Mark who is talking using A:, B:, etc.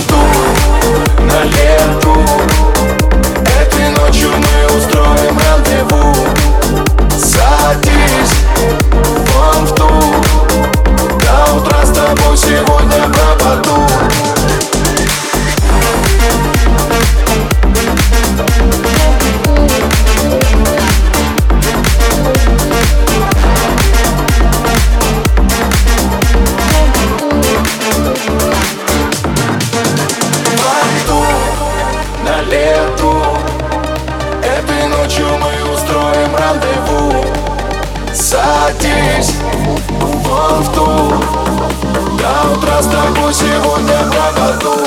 A: ту, на лету. Этой ночью мы устроим рандеву. Садись вон в ту, до утра с тобой сегодня пропаду. На лету. Этой ночью мы устроим рандеву. Садись вон в ту, до утра с тобой сегодня пропаду.